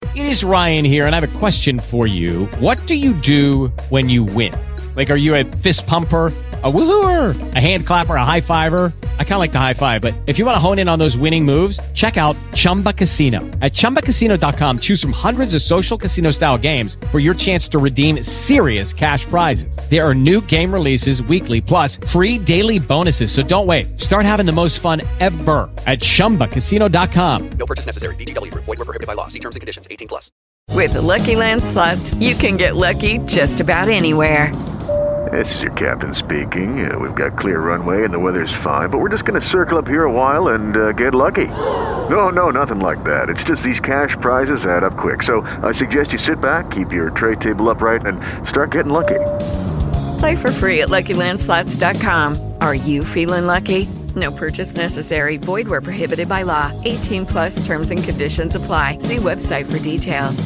It is Ryan here, and I have a question for you. What do you do when you win? Like, are you a fist pumper, a woohooer, a hand clapper, a high fiver? I kind of like the high five, but if you want to hone in on those winning moves, check out Chumba Casino. At ChumbaCasino.com, choose from hundreds of social casino-style games for your chance to redeem serious cash prizes. There are new game releases weekly, plus free daily bonuses. So don't wait. Start having the most fun ever at ChumbaCasino.com. No purchase necessary. VGW Group. Void where prohibited by law. See terms and conditions. 18+. With the Lucky Land Slots, you can get lucky just about anywhere. This is your captain speaking. We've got clear runway and the weather's fine, but we're just going to circle up here a while and get lucky. No, nothing like that. It's just these cash prizes add up quick. So I suggest you sit back, keep your tray table upright, and start getting lucky. Play for free at LuckyLandSlots.com. Are you feeling lucky? No purchase necessary. Void where prohibited by law. 18+ terms and conditions apply. See website for details.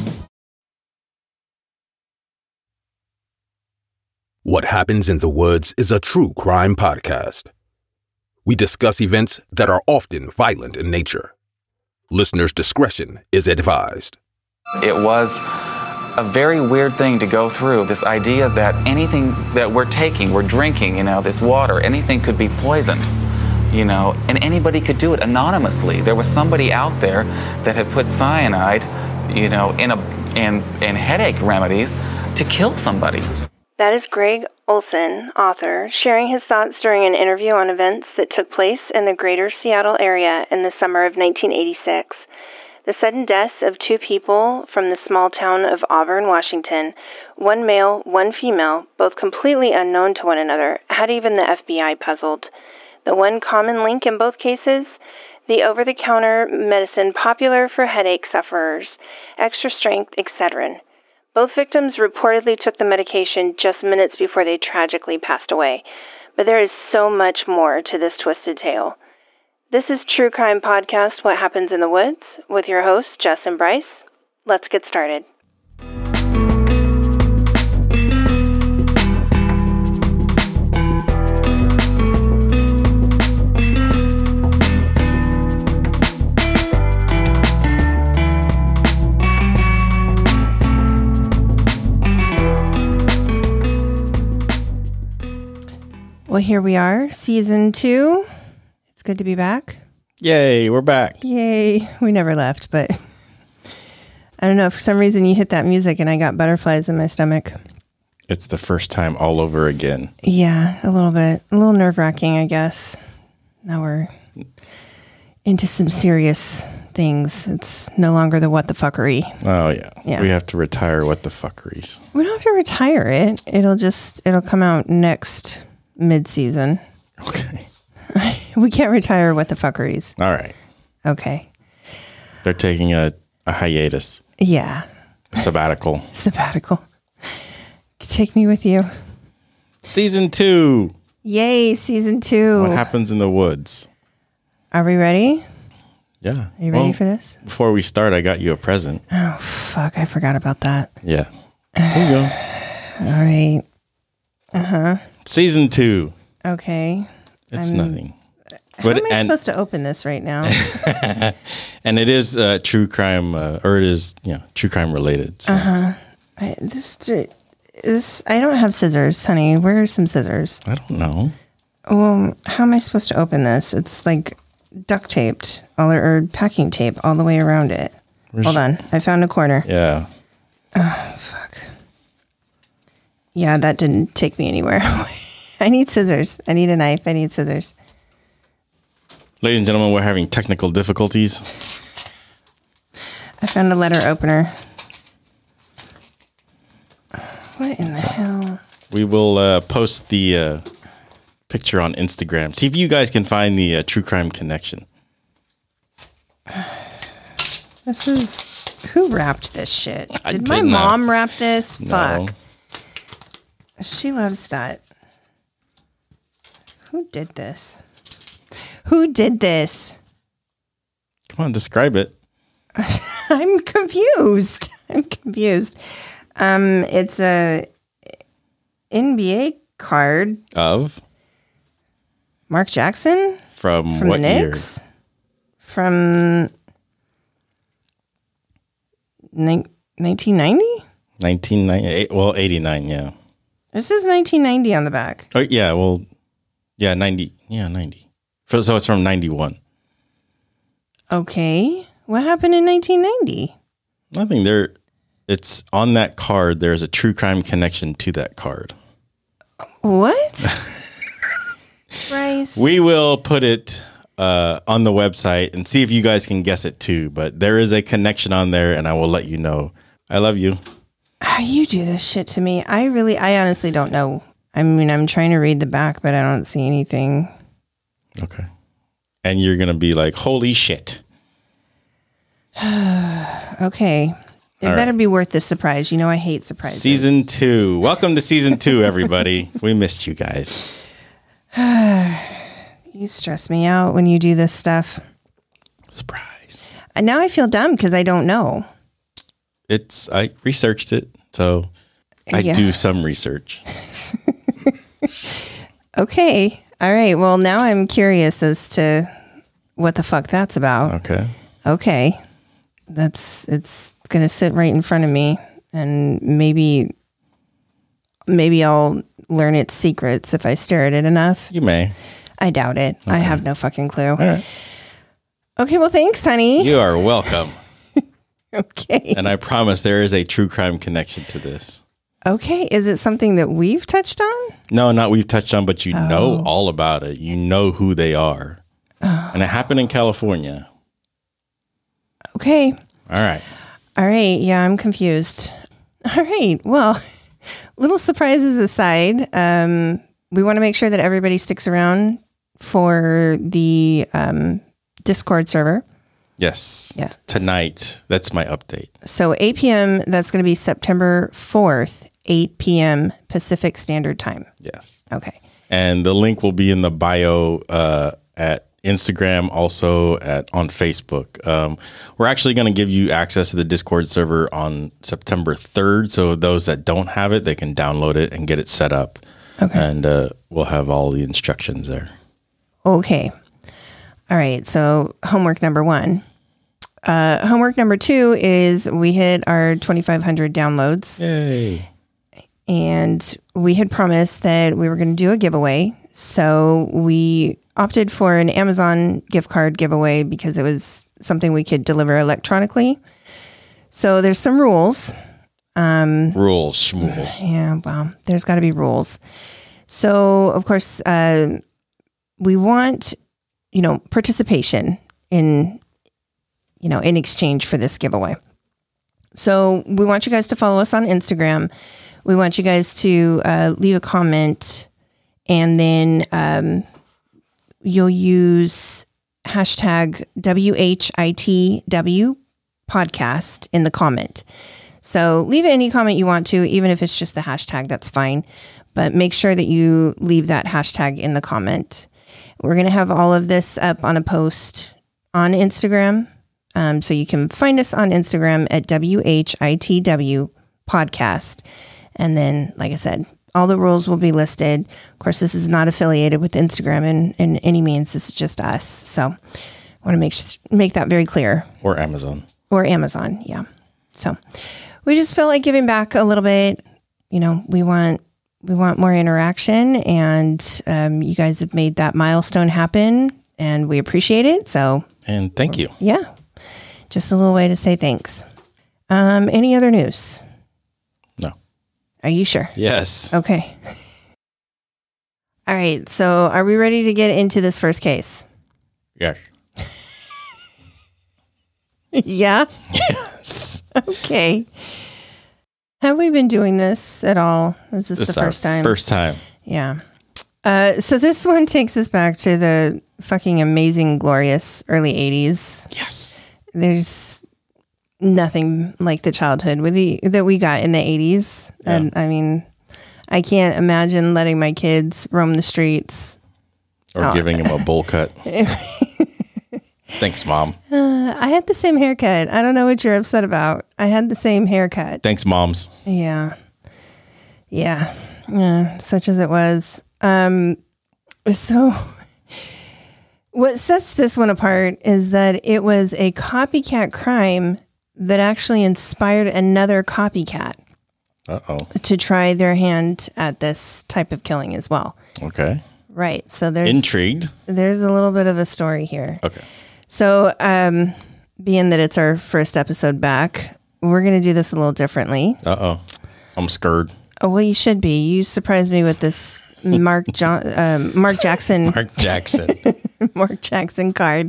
What Happens in the Woods is a true crime podcast. We discuss events that are often violent in nature. Listeners' discretion is advised. It was a very weird thing to go through, this idea that anything that we're taking, we're drinking, this water, anything could be poisoned, and anybody could do it anonymously. There was somebody out there that had put cyanide, in headache remedies to kill somebody. That is Greg Olson, author, sharing his thoughts during an interview on events that took place in the greater Seattle area in the summer of 1986. The sudden deaths of two people from the small town of Auburn, Washington, one male, one female, both completely unknown to one another, had even the FBI puzzled. The one common link in both cases? The over-the-counter medicine popular for headache sufferers, extra-strength Excedrin. Both victims reportedly took the medication just minutes before they tragically passed away. But there is so much more to this twisted tale. This is True Crime Podcast, What Happens in the Woods, with your hosts, Jess and Bryce. Let's get started. Well, here we are, season 2. It's good to be back. Yay, we're back. Yay. We never left, but I don't know. For some reason, you hit that music and I got butterflies in my stomach. It's the first time all over again. Yeah, a little bit. A little nerve-wracking, I guess. Now we're into some serious things. It's no longer the what the fuckery. Oh, yeah. We have to retire what the fuckeries. We don't have to retire it. It'll come out next mid-season. Okay. We can't retire what the fuckeries. All right. Okay. They're taking a hiatus. Yeah. A sabbatical. Sabbatical. Take me with you. Season 2. Yay, season 2. What Happens in the Woods? Are we ready? Yeah. Are you ready for this? Before we start, I got you a present. Oh, fuck. I forgot about that. Yeah. There you go. All right. Uh-huh. Season 2. Okay. It's nothing. How am I supposed to open this right now? And it is true crime, or it is, true crime related. So. This, I don't have scissors, honey. Where are some scissors? I don't know. Well, how am I supposed to open this? It's like duct taped, or packing tape all the way around it. Hold on. I found a corner. Yeah. Oh, fuck. Yeah, that didn't take me anywhere. I need scissors. I need a knife. I need scissors. Ladies and gentlemen, we're having technical difficulties. I found a letter opener. What in the hell? We will post the picture on Instagram. See if you guys can find the True Crime Connection. This is... Who wrapped this shit? Did my did not. mom wrap this? No. Fuck. She loves that. Who did this? Who did this? Come on, describe it. I'm confused. It's a NBA card Of? Mark Jackson From from what the Knicks. From 1990? 1998. Well, 89. Yeah. It says 1990 on the back. Oh yeah. Well, yeah, 90. Yeah, 90. So it's from 91. Okay. What happened in 1990? Nothing there. It's on that card. There's a true crime connection to that card. What? Bryce. We will put it on the website and see if you guys can guess it too. But there is a connection on there, and I will let you know. I love you. You do this shit to me. I honestly don't know. I mean, I'm trying to read the back, but I don't see anything. Okay. And you're going to be like, holy shit. Okay. It better be worth the surprise. You know, I hate surprises. Season 2. Welcome to season 2, everybody. We missed you guys. You stress me out when you do this stuff. Surprise. And now I feel dumb because I don't know. I researched it, so I do some research. Okay. All right. Well, now I'm curious as to what the fuck that's about. Okay. It's going to sit right in front of me, and maybe I'll learn its secrets if I stare at it enough. You may. I doubt it. Okay. I have no fucking clue. All right. Okay. Well, thanks, honey. You are welcome. Okay. And I promise there is a true crime connection to this. Okay. Is it something that we've touched on? No, not we've touched on, but you know all about it. You know who they are. And it happened in California. Okay. All right. Yeah, I'm confused. All right. Well, little surprises aside, we want to make sure that everybody sticks around for the Discord server. Yes. Tonight. That's my update. So 8 p.m., that's going to be September 4th, 8 p.m. Pacific Standard Time. Yes. Okay. And the link will be in the bio at Instagram, also on Facebook. We're actually going to give you access to the Discord server on September 3rd. So those that don't have it, they can download it and get it set up. Okay. And we'll have all the instructions there. Okay. All right. So homework number 1. Homework number 2 is we hit our 2,500 downloads. Yay. And we had promised that we were going to do a giveaway. So we opted for an Amazon gift card giveaway because it was something we could deliver electronically. So there's some rules. Rules, schmools. Yeah, well, there's got to be rules. So, of course, we want, participation in exchange for this giveaway. So we want you guys to follow us on Instagram. We want you guys to leave a comment, and then you'll use hashtag WHITW podcast in the comment. So leave any comment you want to, even if it's just the hashtag, that's fine. But make sure that you leave that hashtag in the comment. We're going to have all of this up on a post on Instagram. So you can find us on Instagram at WHITW podcast. And then, like I said, all the rules will be listed. Of course, this is not affiliated with Instagram in any means. This is just us. So I want to make that very clear. Or Amazon. Yeah. So we just feel like giving back a little bit. We want more interaction, and you guys have made that milestone happen, and we appreciate it. And thank you. Yeah. Just a little way to say thanks. Any other news? No. Are you sure? Yes. Okay. All right. So are we ready to get into this first case? Yes. Yeah? Yes. Okay. Have we been doing this at all? Is this the first time? First time. Yeah. So this one takes us back to the fucking amazing, glorious early 80s. Yes. There's nothing like the childhood that we got in the 80s. Yeah. And I mean, I can't imagine letting my kids roam the streets. Or giving them a bowl cut. Thanks, Mom. I had the same haircut. I don't know what you're upset about. I had the same haircut. Thanks, Moms. Yeah. Such as it was. So what sets this one apart is that it was a copycat crime that actually inspired another copycat to try their hand at this type of killing as well. Okay. Right. So there's intrigued. There's a little bit of a story here. Okay. So, being that it's our first episode back, we're going to do this a little differently. I'm scared. Oh, well, you should be. You surprised me with this Mark Jackson. Mark Jackson. Mark Jackson card.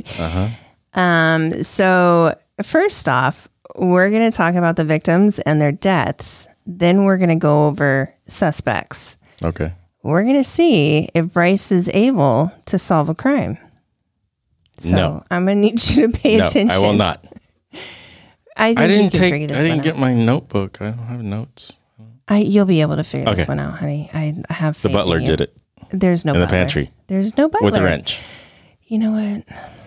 So first off, we're going to talk about the victims and their deaths. Then we're going to go over suspects. Okay. We're going to see if Bryce is able to solve a crime. So no. I'm going to need you to pay attention. I will not. I didn't get my notebook. I don't have notes. You'll be able to figure this one out, honey. I have faith The butler in you. did it. There's no in butler. the pantry. There's no butler. With a wrench. You know what?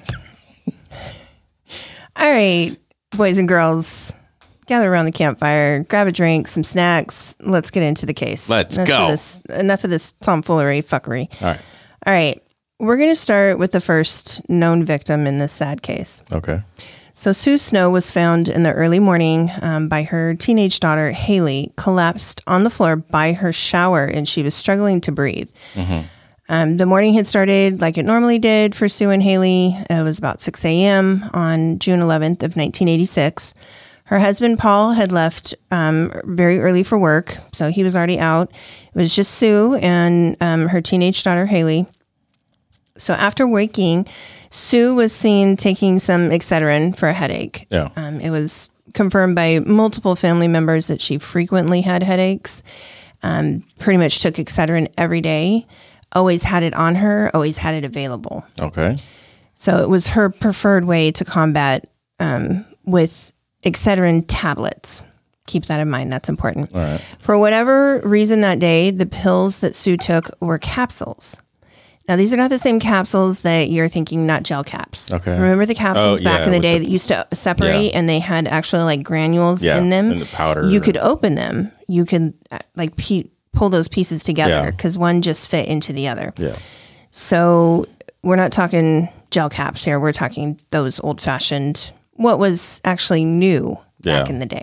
All right, boys and girls, gather around the campfire, grab a drink, some snacks. Let's get into the case. Let's go. Enough of this tomfoolery, fuckery. All right. We're going to start with the first known victim in this sad case. Okay. So Sue Snow was found in the early morning by her teenage daughter, Haley, collapsed on the floor by her shower, and she was struggling to breathe. The morning had started like it normally did for Sue and Haley. It was about 6 a.m. on June 11th of 1986. Her husband, Paul, had left very early for work, so he was already out. It was just Sue and her teenage daughter, Haley. So after waking, Sue was seen taking some Excedrin for a headache. Yeah. It was confirmed by multiple family members that she frequently had headaches. Pretty much took Excedrin every day. Always had it on her. Always had it available. Okay. So it was her preferred way to combat with Excedrin tablets. Keep that in mind. That's important. All right. For whatever reason that day, the pills that Sue took were capsules. Now, these are not the same capsules that you're thinking, not gel caps. Okay. Remember the capsules back in the day that used to separate and they had actually like granules in them? And the powder. You could open them. You could like pull those pieces together because one just fit into the other. Yeah. So we're not talking gel caps here. We're talking those old-fashioned, what was actually new back in the day.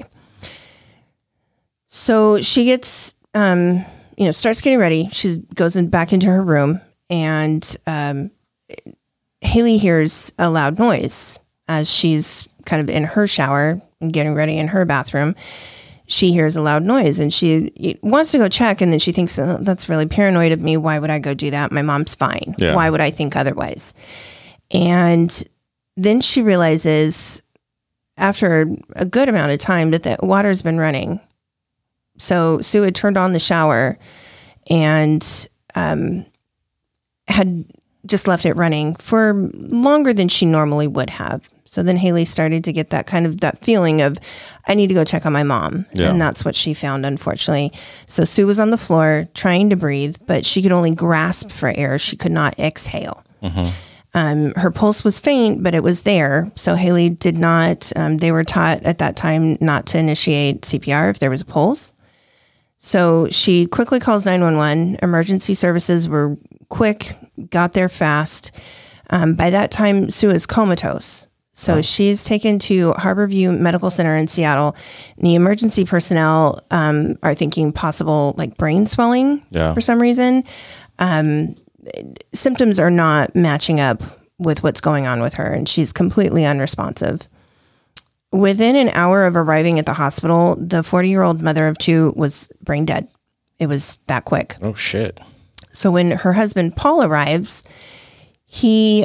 So she gets, starts getting ready. She goes back into her room. And Haley hears a loud noise as she's kind of in her shower and getting ready in her bathroom. She hears a loud noise and she wants to go check. And then she thinks, that's really paranoid of me. Why would I go do that? My mom's fine. Yeah. Why would I think otherwise? And then she realizes after a good amount of time that the water's been running. So Sue had turned on the shower and had just left it running for longer than she normally would have. So then Haley started to get that feeling of, I need to go check on my mom. Yeah. And that's what she found, unfortunately. So Sue was on the floor trying to breathe, but she could only grasp for air. She could not exhale. Her pulse was faint, but it was there. So Haley did not, they were taught at that time not to initiate CPR if there was a pulse. So she quickly calls 911. Emergency services were quick, got there fast. By that time, Sue is comatose. So she's taken to Harborview Medical Center in Seattle. The emergency personnel are thinking possible like brain swelling for some reason. Symptoms are not matching up with what's going on with her, and she's completely unresponsive. Within an hour of arriving at the hospital, the 40-year-old mother of two was brain dead. It was that quick. Oh, shit. So when her husband, Paul, arrives, he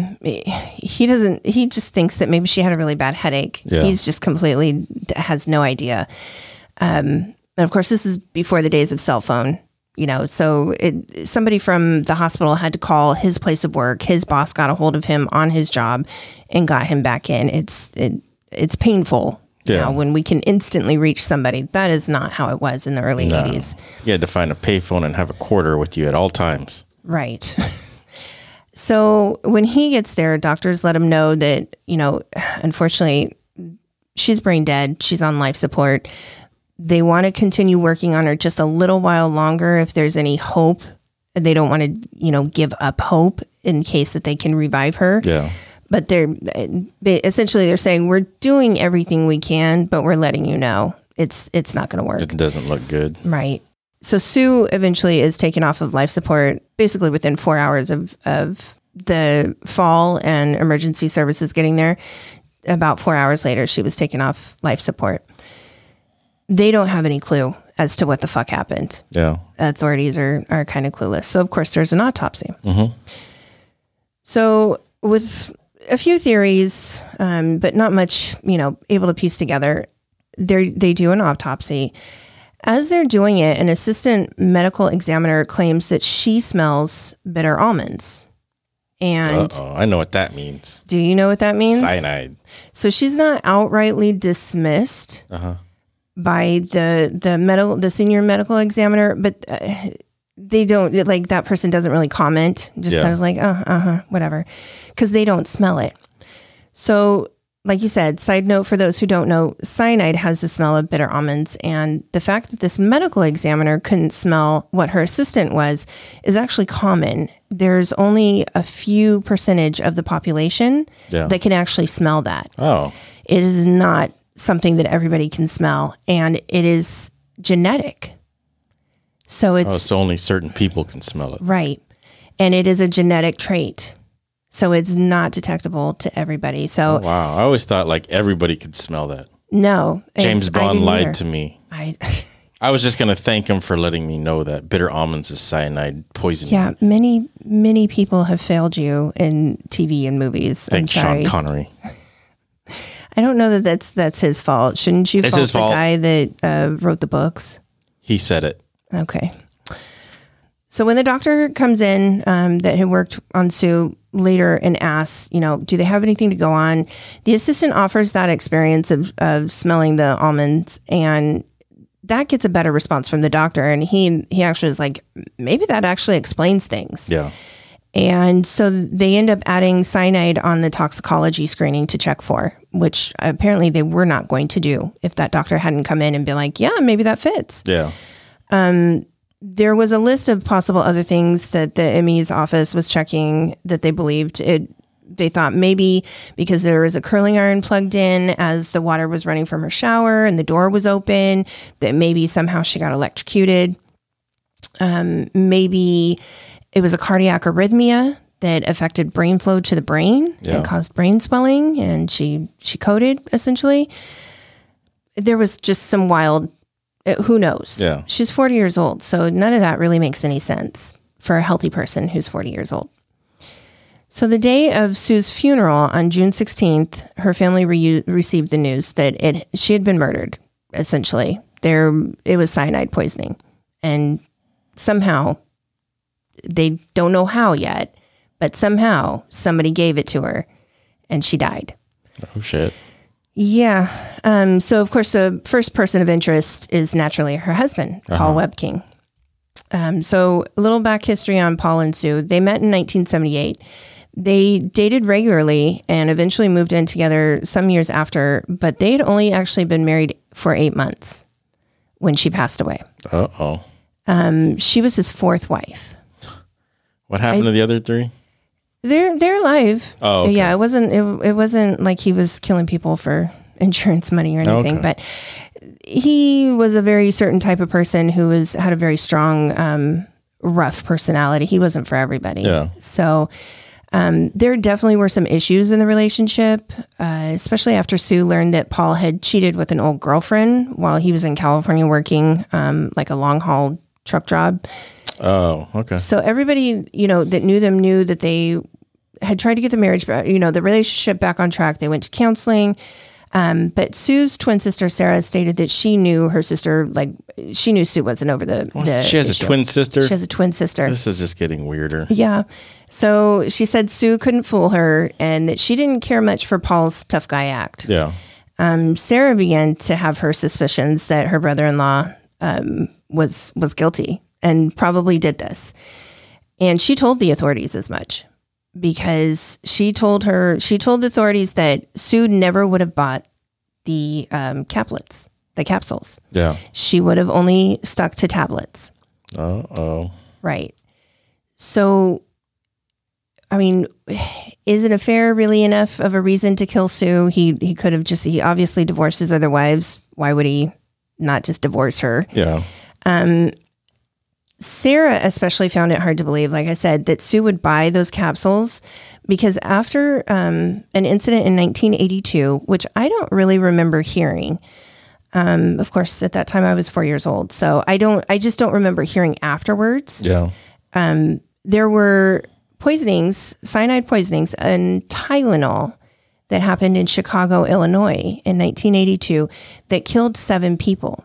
just thinks that maybe she had a really bad headache. Yeah. He's just completely has no idea. And of course, this is before the days of cell phone, so somebody from the hospital had to call his place of work. His boss got a hold of him on his job and got him back in. It's painful when we can instantly reach somebody. That is not how it was in the early 80s. You had to find a payphone and have a quarter with you at all times. Right. So when he gets there, doctors let him know that, unfortunately, she's brain dead. She's on life support. They want to continue working on her just a little while longer if there's any hope. They don't want to, give up hope in case that they can revive her. Yeah. But essentially they're saying we're doing everything we can, but we're letting you know it's not going to work. It doesn't look good. Right. So Sue eventually is taken off of life support basically within 4 hours of the fall and emergency services getting there. About 4 hours later, she was taken off life support. They don't have any clue as to what the fuck happened. Yeah. Authorities are kind of clueless. So, of course, there's an autopsy. Mm-hmm. So with a few theories, but not much, able to piece together, they do an autopsy. As they're doing it, an assistant medical examiner claims that she smells bitter almonds. And I know what that means. Do you know what that means? Cyanide. So she's not outrightly dismissed by the senior medical examiner, but they don't, like, that person doesn't really comment. Just kind of like, whatever, because they don't smell it. So, like you said, side note for those who don't know, cyanide has the smell of bitter almonds, and the fact that this medical examiner couldn't smell what her assistant was is actually common. There's only a few percentage of the population that can actually smell that. Oh. It is not something that everybody can smell, and it is genetic. So it's so only certain people can smell it. Right. And it is a genetic trait. So it's not detectable to everybody. So wow. I always thought like everybody could smell that. No. James Bond lied to me. I was just going to thank him for letting me know that bitter almonds is cyanide poisoning. Yeah, many people have failed you in TV and movies. Thanks, Sean Connery. I don't know that that's his fault. Shouldn't you fault the guy that wrote the books? He said it. Okay. So when the doctor comes in that had worked on Sue later and asks, do they have anything to go on? The assistant offers that experience of smelling the almonds, and that gets a better response from the doctor. And he actually is like, maybe that actually explains things. Yeah. And so they end up adding cyanide on the toxicology screening to check for, which apparently they were not going to do if that doctor hadn't come in and be like, yeah, maybe that fits. Yeah. There was a list of possible other things that the ME's office was checking that they believed they thought maybe because there was a curling iron plugged in as the water was running from her shower and the door was open, that maybe somehow she got electrocuted. Maybe it was a cardiac arrhythmia that affected brain flow to the brain and caused brain swelling, and she coded essentially. There was just some wild. Who knows? Yeah. She's 40 years old, so none of that really makes any sense for a healthy person who's 40 years old. So the day of Sue's funeral on June 16th, her family received the news that she had been murdered, essentially. It was cyanide poisoning. And somehow, they don't know how yet, but somehow somebody gave it to her and she died. Oh, shit. Yeah. So, of course, the first person of interest is naturally her husband, Paul Webking. So, a little back history on Paul and Sue. They met in 1978. They dated regularly and eventually moved in together some years after, but they had only actually been married for 8 months when she passed away. Uh-oh. She was his fourth wife. What happened to the other three? They're alive. Oh, okay. Yeah. It wasn't like he was killing people for insurance money or anything, but he was a very certain type of person who had a very strong, rough personality. He wasn't for everybody. Yeah. So, there definitely were some issues in the relationship, especially after Sue learned that Paul had cheated with an old girlfriend while he was in California working, like a long haul truck job. Oh, okay. So everybody, that knew them knew that they had tried to get the marriage, the relationship back on track. They went to counseling. But Sue's twin sister, Sarah, stated that she knew her sister, she knew Sue wasn't over the She has issue. a twin sister? She has a twin sister. This is just getting weirder. Yeah. So she said Sue couldn't fool her and that she didn't care much for Paul's tough guy act. Yeah. Sarah began to have her suspicions that her brother-in-law was guilty and probably did this. And she told the authorities as much because she told the authorities that Sue never would have bought the capsules. Yeah. She would have only stuck to tablets. Uh-oh. Right. So I mean, is an affair really enough of a reason to kill Sue? He could have he obviously divorced his other wives. Why would he not just divorce her? Yeah. Sarah especially found it hard to believe, like I said, that Sue would buy those capsules because after an incident in 1982, which I don't really remember hearing. Of course, at that time I was 4 years old, so I just don't remember hearing afterwards. Yeah. There were poisonings, cyanide poisonings, and Tylenol that happened in Chicago, Illinois in 1982 that killed 7 people.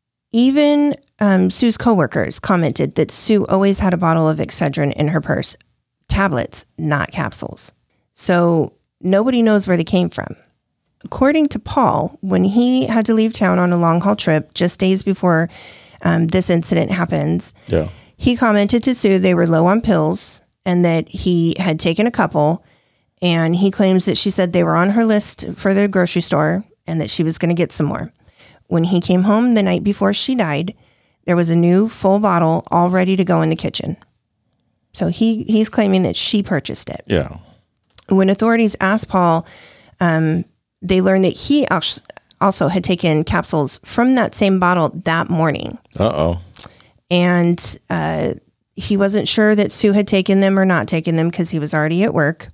Even Sue's coworkers commented that Sue always had a bottle of Excedrin in her purse. Tablets, not capsules. So nobody knows where they came from. According to Paul, when he had to leave town on a long-haul trip just days before this incident happens, he commented to Sue they were low on pills and that he had taken a couple, and he claims that she said they were on her list for the grocery store and that she was going to get some more. When he came home the night before she died, there was a new full bottle all ready to go in the kitchen. So he's claiming that she purchased it. Yeah. When authorities asked Paul, they learned that he also had taken capsules from that same bottle that morning. Uh-oh. And he wasn't sure that Sue had taken them or not taken them because he was already at work.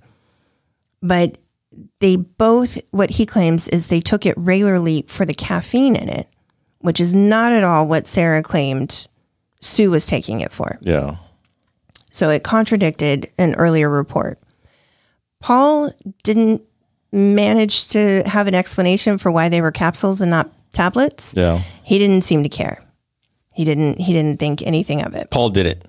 But they both, what he claims is they took it regularly for the caffeine in it, which is not at all what Sarah claimed Sue was taking it for. Yeah. So it contradicted an earlier report. Paul didn't manage to have an explanation for why they were capsules and not tablets. Yeah. He didn't seem to care. He didn't think anything of it. Paul did it.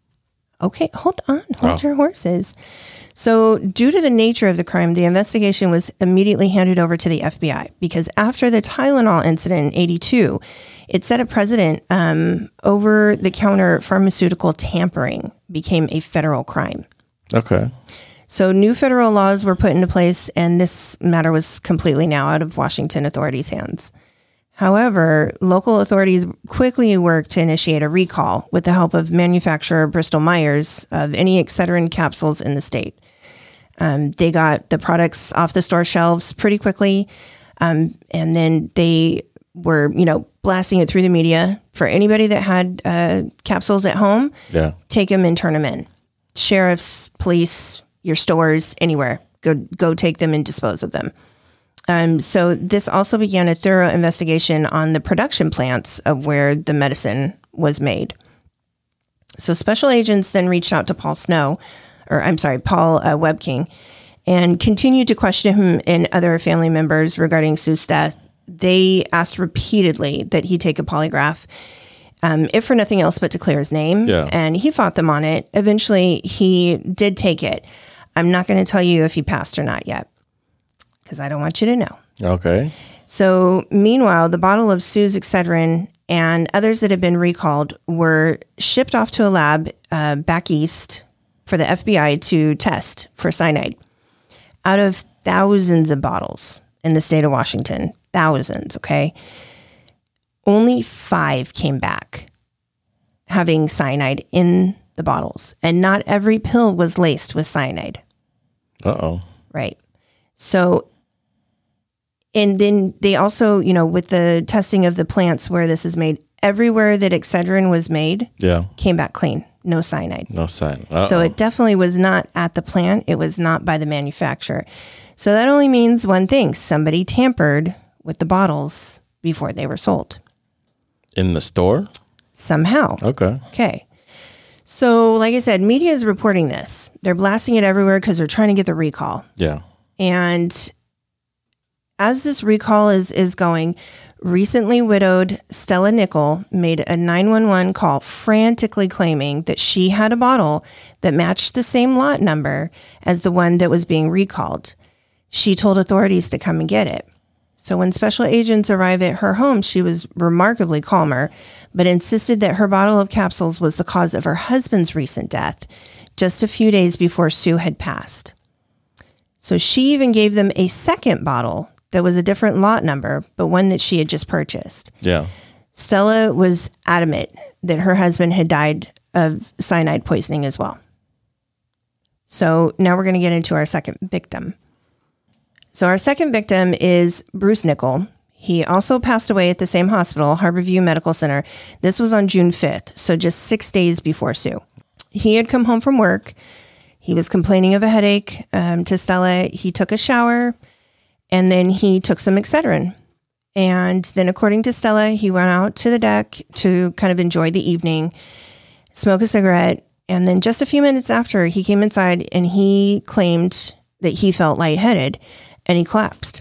Okay, hold on. Hold your horses. So due to the nature of the crime, the investigation was immediately handed over to the FBI because after the Tylenol incident in 82, it set a precedent. Over-the-counter pharmaceutical tampering became a federal crime. Okay. So new federal laws were put into place, and this matter was completely now out of Washington authorities' hands. However, local authorities quickly worked to initiate a recall with the help of manufacturer Bristol Myers of any Excedrin capsules in the state. They got the products off the store shelves pretty quickly, and then they were, blasting it through the media for anybody that had capsules at home. Yeah, take them and turn them in. Sheriffs, police, your stores, anywhere. Go take them and dispose of them. So this also began a thorough investigation on the production plants of where the medicine was made. So special agents then reached out to Paul Webking, and continued to question him and other family members regarding Sue's death. They asked repeatedly that he take a polygraph, if for nothing else but to clear his name. Yeah. And he fought them on it. Eventually, he did take it. I'm not going to tell you if he passed or not yet, because I don't want you to know. Okay. So meanwhile, the bottle of Sue's Excedrin and others that had been recalled were shipped off to a lab back east for the FBI to test for cyanide. Out of thousands of bottles in the state of Washington, thousands, okay, only 5 came back having cyanide in the bottles. And not every pill was laced with cyanide. Uh-oh. Right. So, and then they also, with the testing of the plants where this is made, everywhere that Excedrin was made came back clean. No cyanide. No cyanide. So it definitely was not at the plant. It was not by the manufacturer. So that only means one thing. Somebody tampered with the bottles before they were sold. In the store? Somehow. Okay. So, like I said, media is reporting this. They're blasting it everywhere because they're trying to get the recall. Yeah. And as this recall is going, recently widowed Stella Nickel made a 911 call frantically claiming that she had a bottle that matched the same lot number as the one that was being recalled. She told authorities to come and get it. So when special agents arrived at her home, she was remarkably calmer, but insisted that her bottle of capsules was the cause of her husband's recent death, just a few days before Sue had passed. So she even gave them a second bottle that was a different lot number, but one that she had just purchased. Yeah. Stella was adamant that her husband had died of cyanide poisoning as well. So now we're going to get into our second victim. So our second victim is Bruce Nickel. He also passed away at the same hospital, Harborview Medical Center. This was on June 5th, so just 6 days before Sue. He had come home from work. He was complaining of a headache to Stella. He took a shower, and then he took some Excedrin. And then, according to Stella, he went out to the deck to kind of enjoy the evening, smoke a cigarette, and then just a few minutes after, he came inside and he claimed that he felt lightheaded, and he collapsed.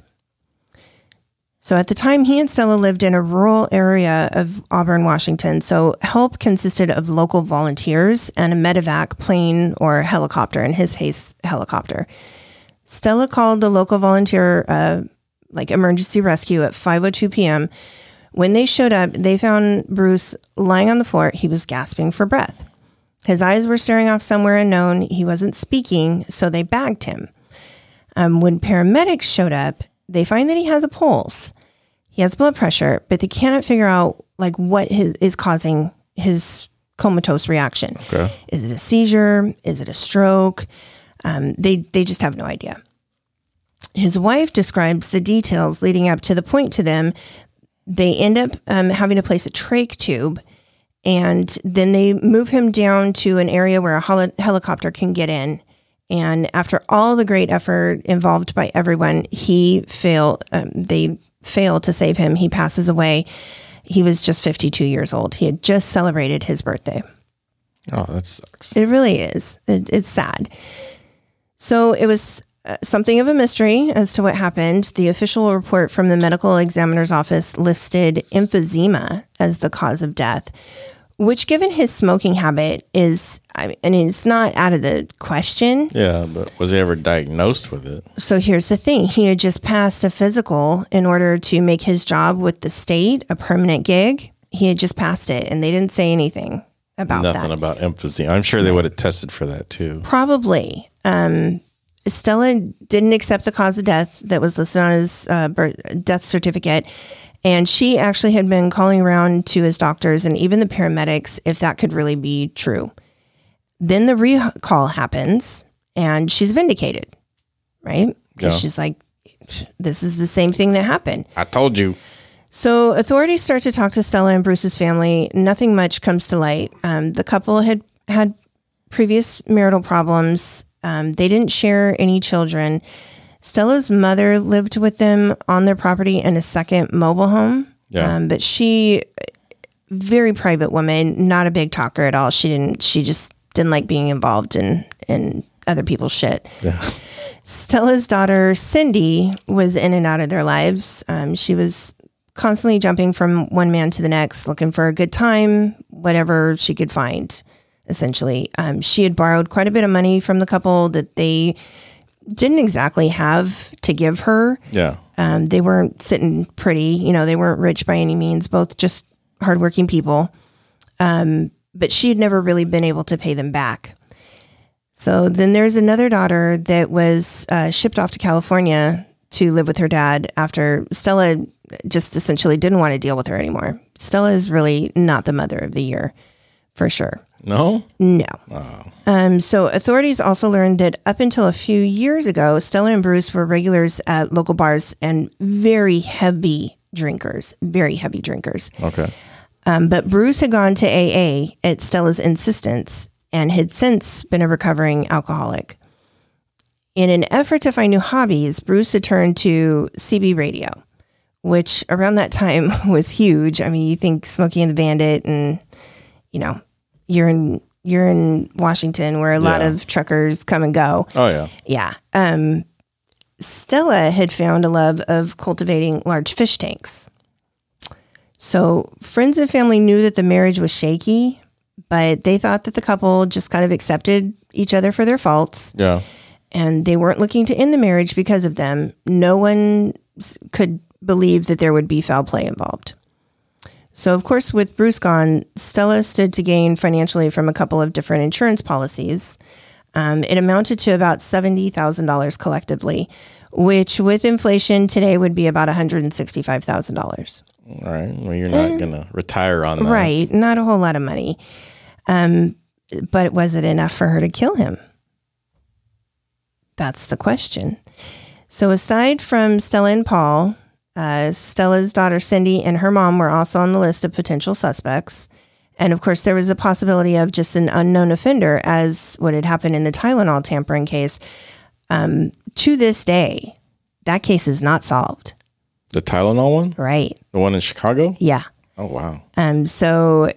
So at the time, he and Stella lived in a rural area of Auburn, Washington. So help consisted of local volunteers and a medevac plane or helicopter, in his case, helicopter. Stella called the local volunteer emergency rescue at 5:02 p.m. When they showed up, they found Bruce lying on the floor. He was gasping for breath. His eyes were staring off somewhere unknown. He wasn't speaking, so they bagged him. When paramedics showed up, they find that he has a pulse. He has blood pressure, but they cannot figure out what is causing his comatose reaction. Okay. Is it a seizure? Is it a stroke? They just have no idea. His wife describes the details leading up to the point to them. They end up having to place a trach tube, and then they move him down to an area where a helicopter can get in. And after all the great effort involved by everyone, they fail to save him. He passes away. He was just 52 years old. He had just celebrated his birthday. Oh, that sucks. It really is. It's sad. So it was something of a mystery as to what happened. The official report from the medical examiner's office listed emphysema as the cause of death, which, given his smoking habit, it's not out of the question. Yeah, but was he ever diagnosed with it? So here's the thing. He had just passed a physical in order to make his job with the state a permanent gig. He had just passed it, and they didn't say anything about that. Nothing about emphysema. I'm sure they would have tested for that, too. Probably. Stella didn't accept the cause of death that was listed on his death certificate. And she actually had been calling around to his doctors and even the paramedics if that could really be true. Then the recall happens and she's vindicated, right? Because she's like, this is the same thing that happened. I told you. So authorities start to talk to Stella and Bruce's family. Nothing much comes to light. The couple had previous marital problems. They didn't share any children. Stella's mother lived with them on their property in a second mobile home. Yeah. But she, very private woman, not a big talker at all. She just didn't like being involved in other people's shit. Yeah. Stella's daughter, Cindy, was in and out of their lives. She was constantly jumping from one man to the next, looking for a good time, whatever she could find, essentially. She had borrowed quite a bit of money from the couple that they didn't exactly have to give her. Yeah. They weren't sitting pretty, they weren't rich by any means, both just hardworking people. But she had never really been able to pay them back. So then there's another daughter that was shipped off to California to live with her dad after Stella just essentially didn't want to deal with her anymore. Stella is really not the mother of the year, for sure. No? No. Oh. So authorities also learned that up until a few years ago, Stella and Bruce were regulars at local bars and very heavy drinkers. Okay. But Bruce had gone to AA at Stella's insistence and had since been a recovering alcoholic. In an effort to find new hobbies, Bruce had turned to CB radio, which around that time was huge. I mean, you think Smokey and the Bandit and, you're in Washington where a lot of truckers come and go. Oh, yeah. Yeah. Stella had found a love of cultivating large fish tanks. So friends and family knew that the marriage was shaky, but they thought that the couple just kind of accepted each other for their faults. Yeah. And they weren't looking to end the marriage because of them. No one could believe that there would be foul play involved. So, of course, with Bruce gone, Stella stood to gain financially from a couple of different insurance policies. It amounted to about $70,000 collectively, which with inflation today would be about $165,000. All right. Well, you're not going to retire on that. Right. Not a whole lot of money. But was it enough for her to kill him? That's the question. So aside from Stella and Paul, Stella's daughter Cindy and her mom were also on the list of potential suspects. And of course, there was a possibility of just an unknown offender, as what had happened in the Tylenol tampering case. To this day, that case is not solved. The Tylenol one? Right. The one in Chicago? Yeah. Oh, wow. So,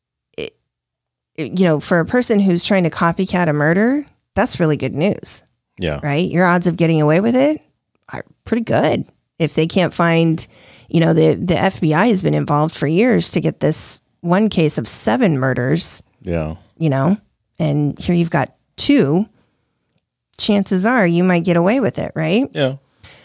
for a person who's trying to copycat a murder, that's really good news. Yeah. Right? Your odds of getting away with it are pretty good. If they can't find, the FBI has been involved for years to get this one case of 7 murders. Yeah. And here you've got 2. Chances are you might get away with it, right? Yeah.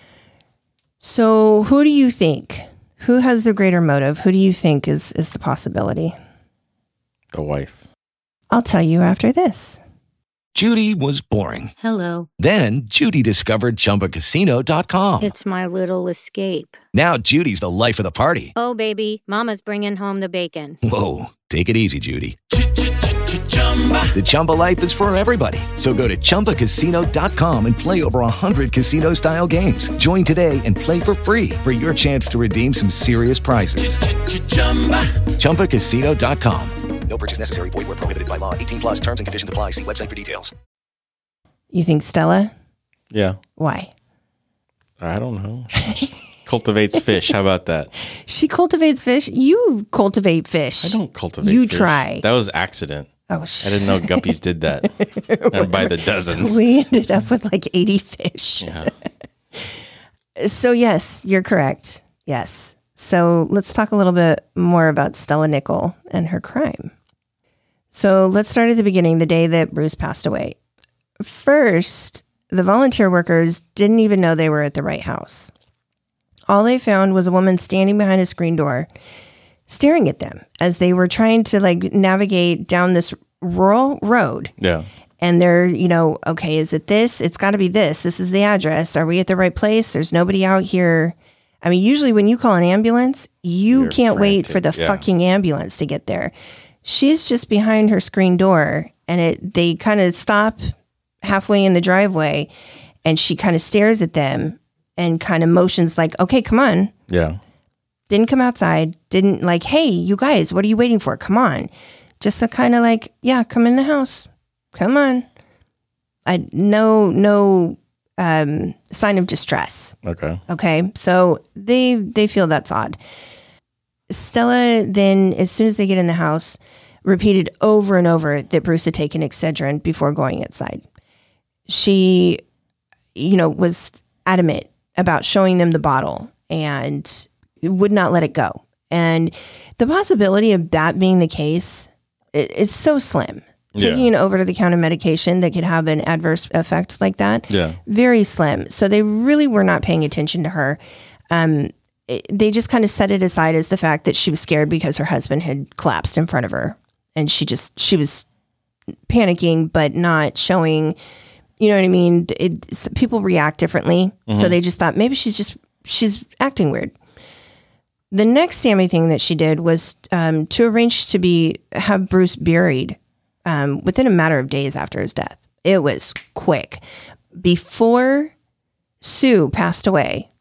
So who do you think? Who has the greater motive? Who do you think is the possibility? The wife. I'll tell you after this. Judy was boring. Hello. Then Judy discovered ChumbaCasino.com. It's my little escape. Now Judy's the life of the party. Oh, baby, mama's bringing home the bacon. Whoa, take it easy, Judy. The Chumba life is for everybody. So go to ChumbaCasino.com and play over 100 casino-style games. Join today and play for free for your chance to redeem some serious prizes. ChumbaCasino.com. No purchase necessary. Void where prohibited by law. 18 plus terms and conditions apply. See website for details. You think Stella? Yeah. Why? I don't know. Cultivates fish. How about that? She cultivates fish. You cultivate fish. I don't cultivate You fish. try. That was accident. Oh, I didn't know guppies did that. And by the dozens. We ended up with like 80 fish. Yeah. So yes, you're correct. Yes. So let's talk a little bit more about Stella Nickell and her crime. So let's start at the beginning, the day that Bruce passed away. First, the volunteer workers didn't even know they were at the right house. All they found was a woman standing behind a screen door, staring at them as they were trying to navigate down this rural road. Yeah. And they're, okay, is it this? It's got to be this. This is the address. Are we at the right place? There's nobody out here. I mean, usually when you call an ambulance, you're can't wait for the fucking ambulance to get there. She's just behind her screen door, and they kind of stop halfway in the driveway, and she kind of stares at them and kind of motions like, okay, come on. Yeah. Didn't come outside. Didn't hey, you guys, what are you waiting for? Come on. Just a kind of yeah, come in the house. Come on. No sign of distress. Okay. Okay. So they feel that's odd. Stella then, as soon as they get in the house, repeated over and over that Bruce had taken Excedrin before going outside. She, was adamant about showing them the bottle and would not let it go. And the possibility of that being the case is so slim. Yeah. Taking an over-the-counter medication that could have an adverse effect like that, very slim. So they really were not paying attention to her. They just kind of set it aside as the fact that she was scared because her husband had collapsed in front of her. And she was panicking, but not showing, you know what I mean? People react differently. Mm-hmm. So they just thought maybe she's acting weird. The next damning thing that she did was to arrange to have Bruce buried within a matter of days after his death. It was quick. Before Sue passed away,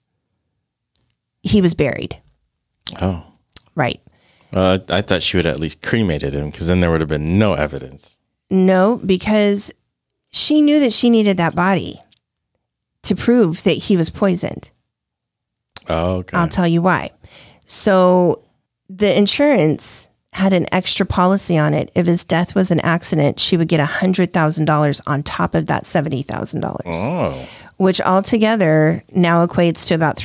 he was buried. Oh. Right. I thought she would at least cremated him because then there would have been no evidence. No, because she knew that she needed that body to prove that he was poisoned. Oh, okay. I'll tell you why. So the insurance had an extra policy on it. If his death was an accident, she would get $100,000 on top of that $70,000. Oh. Which altogether now equates to about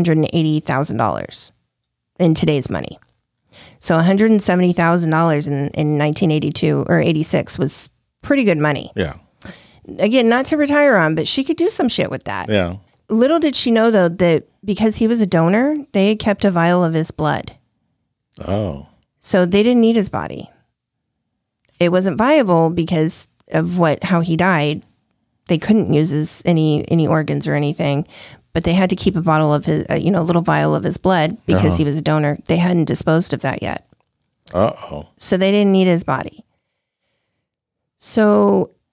$380,000 in today's money. So $170,000 in 1982 or 86 was pretty good money. Yeah. Again, not to retire on, but she could do some shit with that. Yeah. Little did she know, though, that because he was a donor, they had kept a vial of his blood. Oh. So they didn't need his body. It wasn't viable because of how he died. They couldn't use any organs or anything, but they had to keep a bottle of his, a little vial of his blood because he was a donor. They hadn't disposed of that yet. Uh-oh. So they didn't need his body. So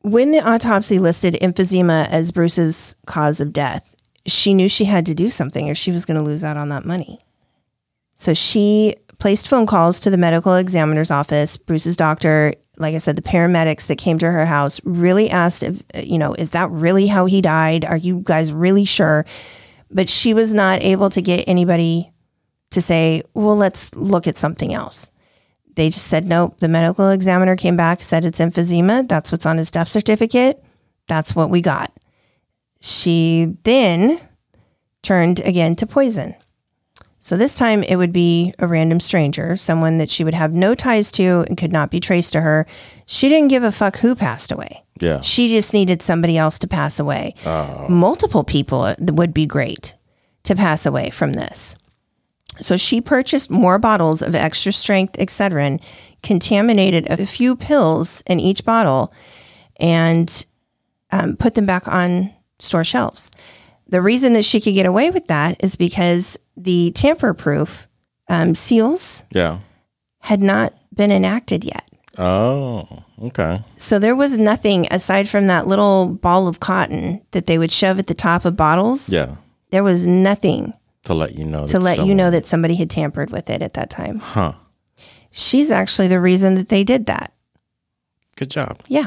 When the autopsy listed emphysema as Bruce's cause of death, she knew she had to do something or she was going to lose out on that money. So she placed phone calls to the medical examiner's office, Bruce's doctor, like I said, the paramedics that came to her house, really asked if, is that really how he died? Are you guys really sure? But she was not able to get anybody to say, well, let's look at something else. They just said, nope. The medical examiner came back, said it's emphysema. That's what's on his death certificate. That's what we got. She then turned again to poison. So this time it would be a random stranger, someone that she would have no ties to and could not be traced to her. She didn't give a fuck who passed away. Yeah. She just needed somebody else to pass away. Multiple people would be great to pass away from this. So she purchased more bottles of extra strength Excedrin, contaminated a few pills in each bottle, and put them back on store shelves. The reason that she could get away with that is because the tamper-proof seals had not been enacted yet. Oh, okay. So there was nothing aside from that little ball of cotton that they would shove at the top of bottles. Yeah. There was nothing to let you know that somebody had tampered with it at that time. Huh. She's actually the reason that they did that. Good job. Yeah.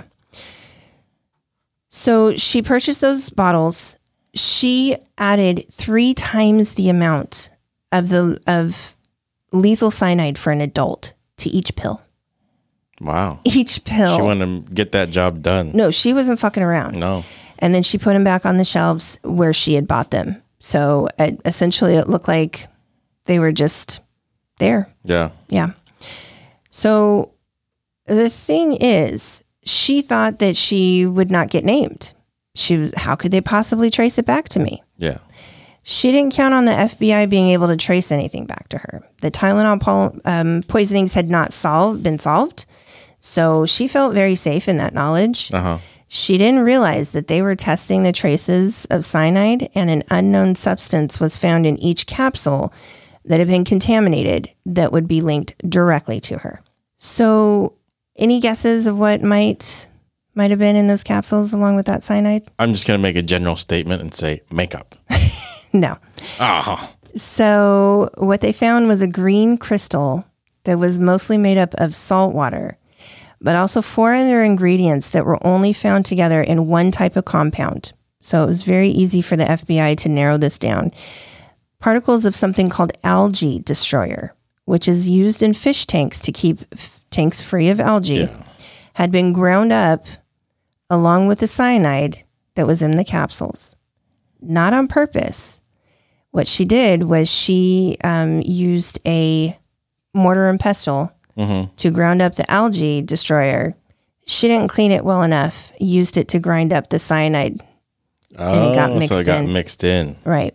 So she purchased those bottles. She added 3 times the amount of lethal cyanide for an adult to each pill. Wow. Each pill. She wanted to get that job done. No, she wasn't fucking around. No. And then she put them back on the shelves where she had bought them. So essentially it looked like they were just there. Yeah. Yeah. So the thing is, she thought that she would not get named. How could they possibly trace it back to me? Yeah. She didn't count on the FBI being able to trace anything back to her. The Tylenol poisonings had not been solved. So she felt very safe in that knowledge. Uh-huh. She didn't realize that they were testing the traces of cyanide, and an unknown substance was found in each capsule that had been contaminated that would be linked directly to her. So any guesses of what might have been in those capsules along with that cyanide? I'm just going to make a general statement and say makeup. No. Oh. So what they found was a green crystal that was mostly made up of salt water, but also 4 other ingredients that were only found together in one type of compound. So it was very easy for the FBI to narrow this down. Particles of something called algae destroyer, which is used in fish tanks to keep tanks free of algae, had been ground up along with the cyanide that was in the capsules. Not on purpose. What she did was she used a mortar and pestle to ground up the algae destroyer. She didn't clean it well enough, used it to grind up the cyanide. And it got mixed in. Right.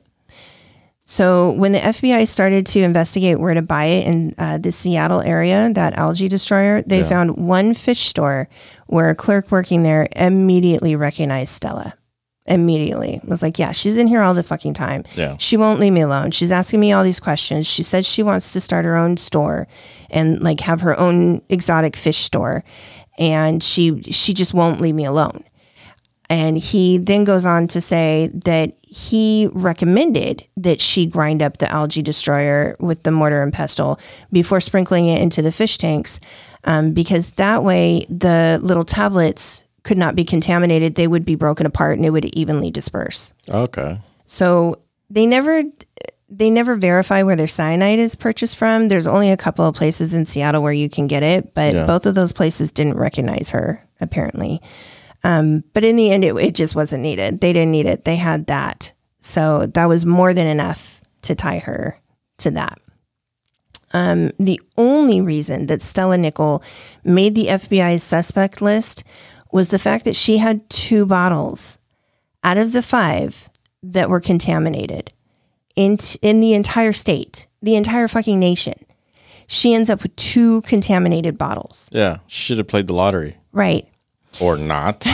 So when the FBI started to investigate where to buy it in the Seattle area, that algae destroyer, they found one fish store where a clerk working there immediately recognized Stella. Immediately. Was like, yeah, she's in here all the fucking time. Yeah. She won't leave me alone. She's asking me all these questions. She says she wants to start her own store and like have her own exotic fish store. And she just won't leave me alone. And he then goes on to say that he recommended that she grind up the algae destroyer with the mortar and pestle before sprinkling it into the fish tanks, because that way the little tablets could not be contaminated. They would be broken apart and it would evenly disperse. Okay. So they never verify where their cyanide is purchased from. There's only a couple of places in Seattle where you can get it, but both of those places didn't recognize her, apparently. But in the end, it just wasn't needed. They didn't need it. They had that. So that was more than enough to tie her to that. The only reason that Stella Nickell made the FBI's suspect list was the fact that she had 2 bottles out of the 5 that were contaminated in the entire state, the entire fucking nation. She ends up with 2 contaminated bottles. Yeah, should have played the lottery. Right. Or not.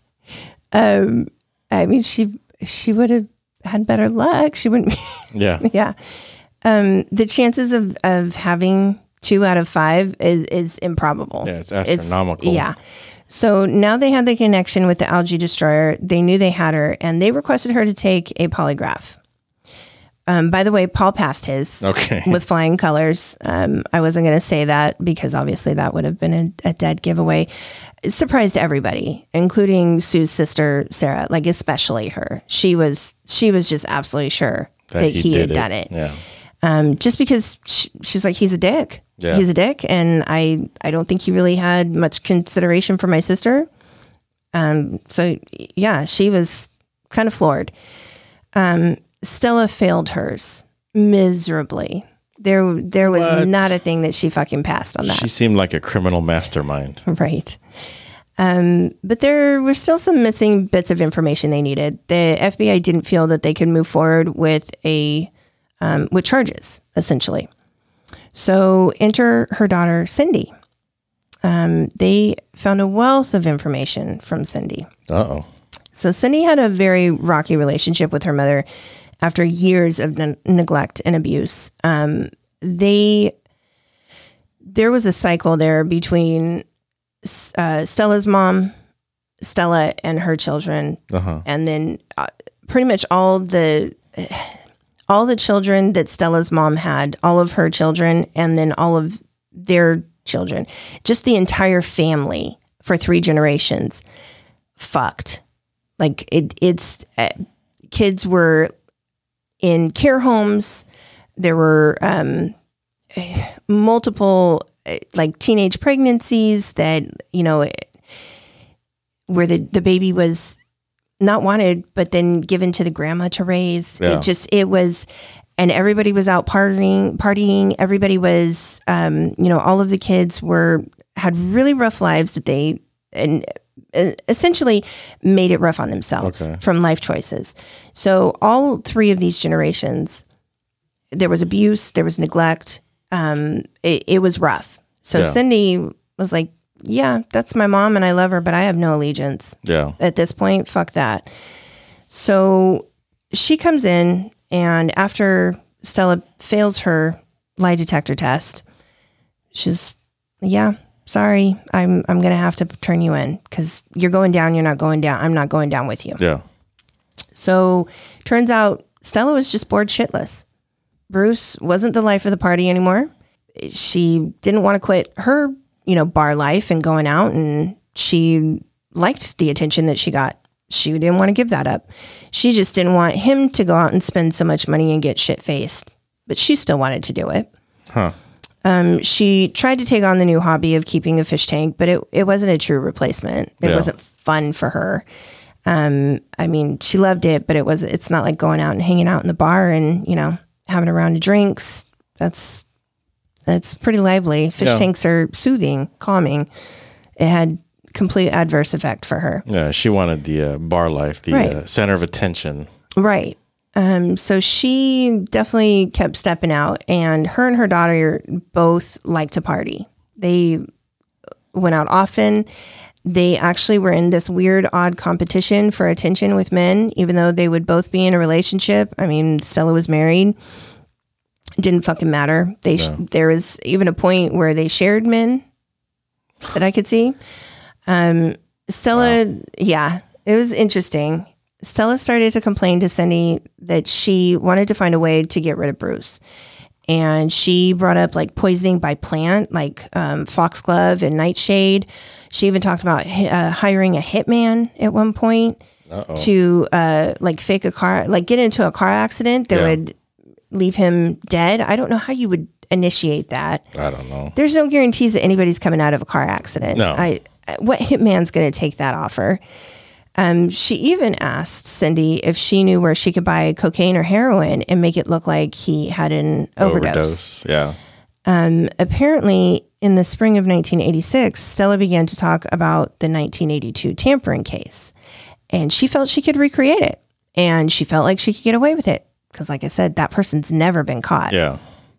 I mean, she would have had better luck. She wouldn't. Yeah. Yeah. The chances of having 2 out of 5 is improbable. Yeah, it's astronomical. Yeah. So now they had the connection with the algae destroyer. They knew they had her, and they requested her to take a polygraph. By the way, Paul passed his with flying colors. I wasn't going to say that because obviously that would have been a dead giveaway. It surprised everybody, including Sue's sister, Sarah, like especially her. She was just absolutely sure that he had done it. Yeah. Just because she's like, he's a dick. Yeah. He's a dick. And I don't think he really had much consideration for my sister. So yeah, she was kind of floored. Stella failed hers miserably. There was not a thing that she fucking passed on that. She seemed like a criminal mastermind. Right. But there were still some missing bits of information they needed. The FBI didn't feel that they could move forward with with charges, essentially. So enter her daughter, Cindy. They found a wealth of information from Cindy. Uh-oh. So Cindy had a very rocky relationship with her mother after years of neglect and abuse. There was a cycle there between Stella's mom, Stella, and her children, and then pretty much all the children that Stella's mom had, all of her children, and then all of their children, just the entire family for 3 generations, fucked. Like it's kids were in care homes. There were multiple like teenage pregnancies that, where the baby was not wanted, but then given to the grandma to raise. Yeah. It was, and everybody was out partying. Everybody was, all of the kids had really rough lives that and essentially made it rough on themselves from life choices. So all 3 of these generations, there was abuse, there was neglect. It was rough. So Cindy was like, yeah, that's my mom and I love her, but I have no allegiance. Yeah. At this point, fuck that. So she comes in, and after Stella fails her lie detector test, she's, sorry, I'm going to have to turn you in because you're going down. You're not going down. I'm not going down with you. Yeah. So turns out Stella was just bored shitless. Bruce wasn't the life of the party anymore. She didn't want to quit her, bar life and going out, and she liked the attention that she got. She didn't want to give that up. She just didn't want him to go out and spend so much money and get shit-faced, but she still wanted to do it. Huh. She tried to take on the new hobby of keeping a fish tank, but it wasn't a true replacement. It wasn't fun for her. She loved it, but it's not like going out and hanging out in the bar and, having a round of drinks. That's pretty lively. Fish tanks are soothing, calming. It had complete adverse effect for her. Yeah, she wanted the bar life, the center of attention. Right. So she definitely kept stepping out, and her daughter both liked to party. They went out often. They actually were in this weird, odd competition for attention with men, even though they would both be in a relationship. Stella was married. Didn't fucking matter. There was even a point where they shared men that I could see. Stella, it was interesting. Stella started to complain to Cindy that she wanted to find a way to get rid of Bruce. And she brought up like poisoning by plant, like foxglove and nightshade. She even talked about hiring a hitman at one point to fake a car, like get into a car accident that would leave him dead. I don't know how you would initiate that. I don't know. There's no guarantees that anybody's coming out of a car accident. No. What hitman's going to take that offer? She even asked Cindy if she knew where she could buy cocaine or heroin and make it look like he had an overdose. Yeah. Apparently, in the spring of 1986, Stella began to talk about the 1982 tampering case, and she felt she could recreate it, and she felt like she could get away with it because, like I said, that person's never been caught. Yeah.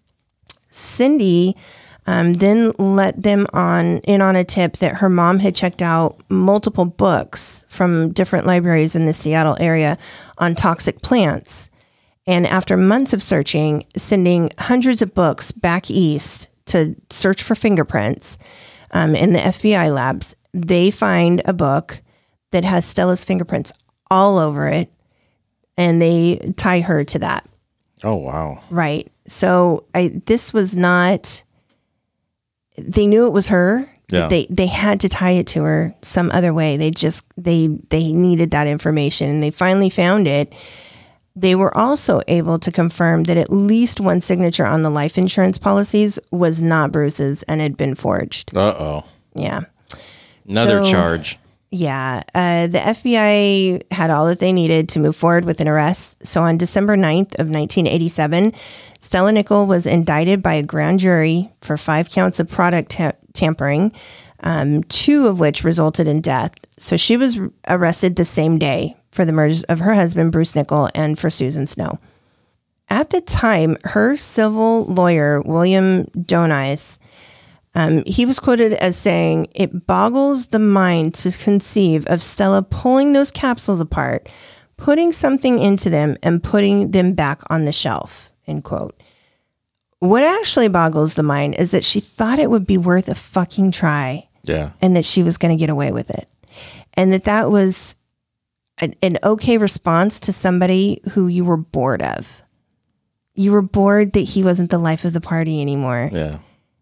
Cindy then let them in on a tip that her mom had checked out multiple books from different libraries in the Seattle area on toxic plants. And after months of searching, sending hundreds of books back east to search for fingerprints in the FBI labs, they find a book that has Stella's fingerprints all over it, and they tie her to that. Oh, wow. Right. So this was not, they knew it was her. Yeah. They had to tie it to her some other way. They needed that information, and they finally found it. They were also able to confirm that at least one signature on the life insurance policies was not Bruce's and had been forged. Uh-oh. Yeah. Another charge. Yeah. The FBI had all that they needed to move forward with an arrest. So on December 9th of 1987, Stella Nickell was indicted by a grand jury for 5 counts of product tampering, 2 of which resulted in death. So she was arrested the same day for the murders of her husband, Bruce Nickell, and for Susan Snow. At the time, her civil lawyer, William Donice, he was quoted as saying, "It boggles the mind to conceive of Stella pulling those capsules apart, putting something into them, and putting them back on the shelf," end quote. What actually boggles the mind is that she thought it would be worth a fucking try. Yeah. And that she was going to get away with it. And that was an okay response to somebody who you were bored of. You were bored that he wasn't the life of the party anymore. Yeah.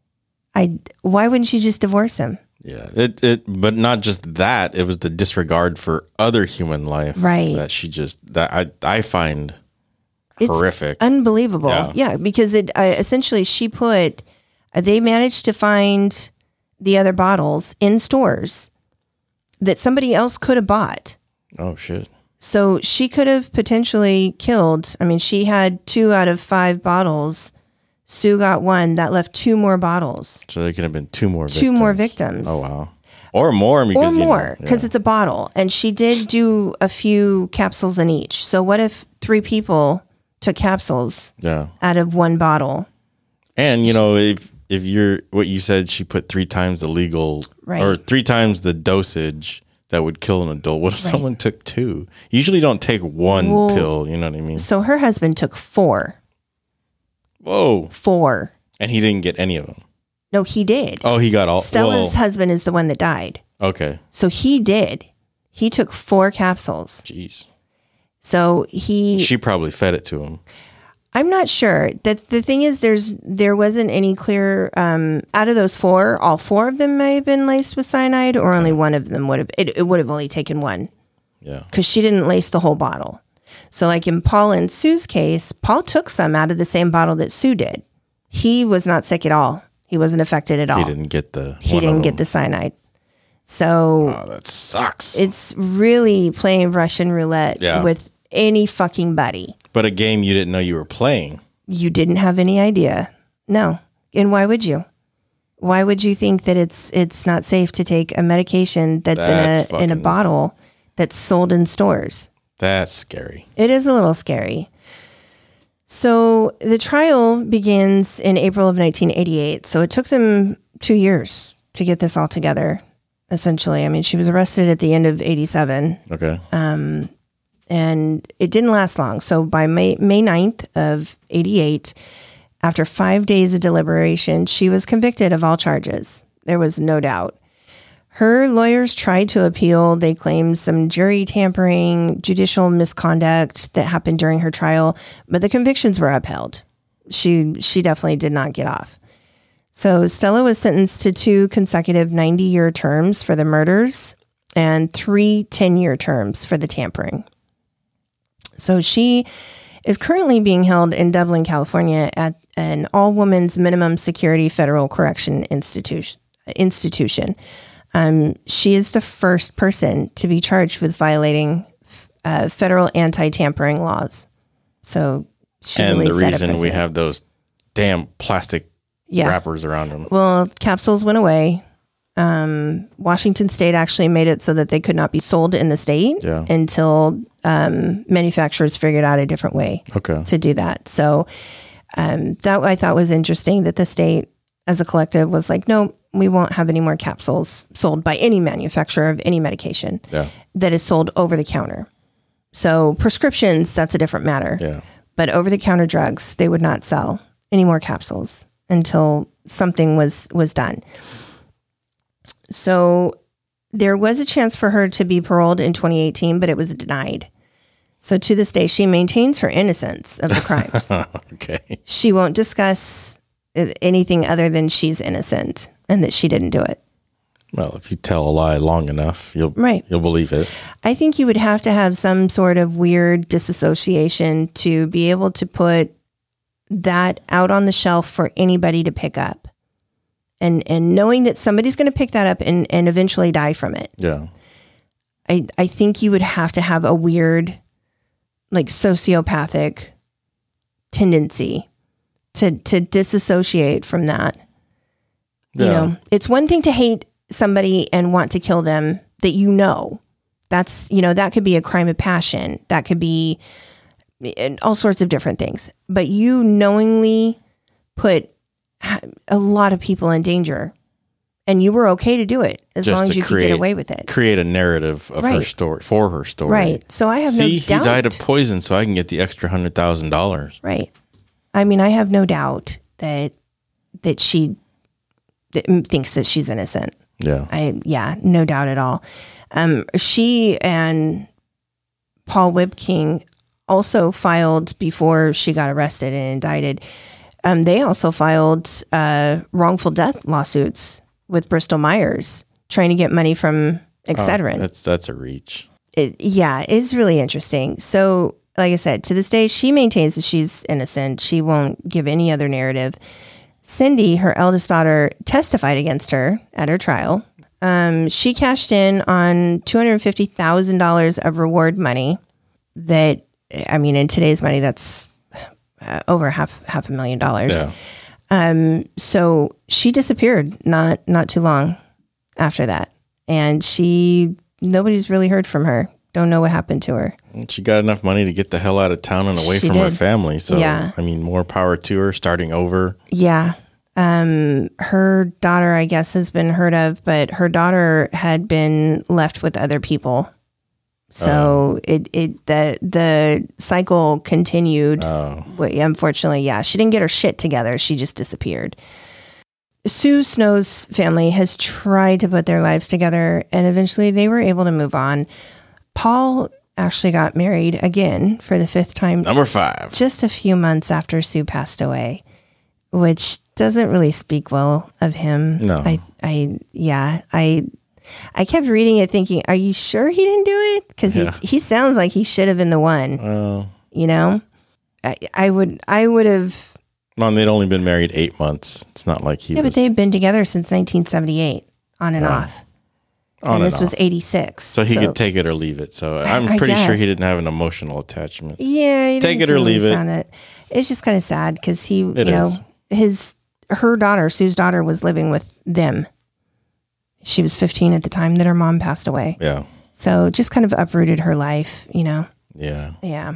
Why wouldn't you just divorce him? Yeah. But not just that, it was the disregard for other human life. Right. That I find horrific. Unbelievable. Yeah, because it essentially they managed to find the other bottles in stores that somebody else could have bought. Oh, shit. So she could have potentially killed. I mean, she had 2 out of 5 bottles. Sue got 1. That left 2 more bottles. So there could have been 2 more victims. 2 more victims. Oh, wow. Or more. Because it's a bottle. And she did do a few capsules in each. So what if 3 people took capsules out of 1 bottle? And, if you're what you said, she put 3 times the legal or 3 times the dosage that would kill an adult. What if someone took 2? You usually don't take 1 pill. You know what I mean? So her husband took 4. Whoa. 4. And he didn't get any of them. No, he did. Oh, he got all. Stella's husband is the one that died. Okay. So he did. He took 4 capsules. Jeez. So she probably fed it to him. I'm not sure. The thing is, there wasn't any clear, out of those 4, all 4 of them may have been laced with cyanide, or only one of them would have, it would have only taken 1. Yeah. Because she didn't lace the whole bottle. So like in Paul and Sue's case, Paul took some out of the same bottle that Sue did. He was not sick at all. He wasn't affected at all. He didn't get the cyanide. So that sucks. It's really playing Russian roulette with any fucking buddy. But a game you didn't know you were playing. You didn't have any idea. No. And why would you? Why would you think that it's not safe to take a medication that's in a bottle that's sold in stores? That's scary. It is a little scary. So the trial begins in April of 1988. So it took them 2 years to get this all together, essentially. I mean, she was arrested at the end of 87. Okay. And it didn't last long. So by May 9th of 88, after 5 days of deliberation, she was convicted of all charges. There was no doubt. Her lawyers tried to appeal. They claimed some jury tampering, judicial misconduct that happened during her trial, but the convictions were upheld. She definitely did not get off. So Stella was sentenced to 2 consecutive 90-year terms for the murders and 3 10-year terms for the tampering. So she is currently being held in Dublin, California at an all-women's minimum security federal correction institution. She is the first person to be charged with violating federal anti-tampering laws. So she and really the reason we have those damn plastic wrappers around them. Well, capsules went away. Washington State actually made it so that they could not be sold in the state until manufacturers figured out a different way to do that. So that I thought was interesting that the state as a collective was like, no, we won't have any more capsules sold by any manufacturer of any medication that is sold over the counter. So prescriptions, that's a different matter. Yeah. But over the counter drugs, they would not sell any more capsules until something was done. So There was a chance for her to be paroled in 2018, but it was denied. So to this day, she maintains her innocence of the crimes. Okay. She won't discuss anything other than she's innocent and that she didn't do it. Well, if you tell a lie long enough, you'll believe it. I think you would have to have some sort of weird disassociation to be able to put that out on the shelf for anybody to pick up. And knowing that somebody's going to pick that up and eventually die from it. Yeah. I think you would have to have a weird, like, sociopathic tendency to disassociate from that. Yeah. You know, it's one thing to hate somebody and want to kill them that you know. That's, you know, that could be a crime of passion. That could be all sorts of different things. But you knowingly put a lot of people in danger, and you were okay to do it as long as you could get away with it. Create a narrative of her story, for her story. Right. So I have no doubt. He died of poison, so I can get the extra $100,000. Right. I mean, I have no doubt that she thinks that she's innocent. Yeah. No doubt at all. She and Paul Wibking also filed, before she got arrested and indicted, they also filed wrongful death lawsuits with Bristol Myers, trying to get money from Excedrin. That's a reach. It's really interesting. So, like I said, to this day, she maintains that she's innocent. She won't give any other narrative. Cindy, her eldest daughter, testified against her at her trial. She cashed in on $250,000 of reward money that, I mean, in today's money, that's over half $500,000. Yeah. So she disappeared not too long after that. And nobody's really heard from her. Don't know what happened to her. She got enough money to get the hell out of town and away from her family. So, I mean, more power to her, starting over. Yeah. Her daughter, I guess, has been heard of, but her daughter had been left with other people. So the cycle continued. Unfortunately, she didn't get her shit together. She just disappeared. Sue Snow's family has tried to put their lives together, and eventually they were able to move on. Paul actually got married again for the 5th time. Number 5. Just a few months after Sue passed away, which doesn't really speak well of him. No. I kept reading it thinking, are you sure he didn't do it? Because he sounds like he should have been the one. You know? I would have... Well, they'd only been married 8 months. It's not like he was... but they've been together since 1978, on and off. And this was 86. So he could take it or leave it. So I'm pretty sure he didn't have an emotional attachment. Yeah, he take it or leave it. It's just kind of sad because her daughter, Sue's daughter, was living with them. She was 15 at the time that her mom passed away. Yeah. So just kind of uprooted her life, you know? Yeah. Yeah.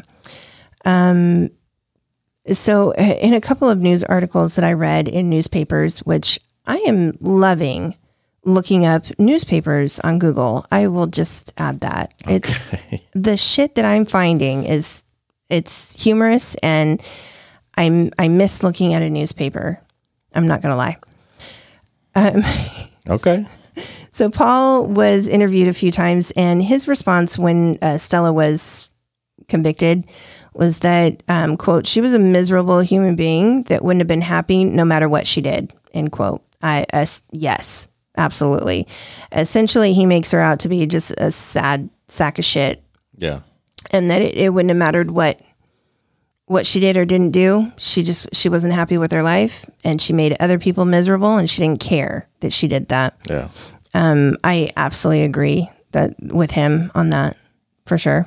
So in a couple of news articles that I read in newspapers, which I am loving looking up newspapers on Google, I will just add that. Okay. It's the shit that I'm finding it's humorous, and I miss looking at a newspaper. I'm not going to lie. Okay. So Paul was interviewed a few times, and his response when Stella was convicted was that, quote, she was a miserable human being that wouldn't have been happy no matter what she did, end quote. Yes, absolutely. Essentially, he makes her out to be just a sad sack of shit. Yeah. And that it wouldn't have mattered what she did or didn't do. She wasn't happy with her life, and she made other people miserable, and she didn't care that she did that. Yeah. I absolutely agree with him on that, for sure.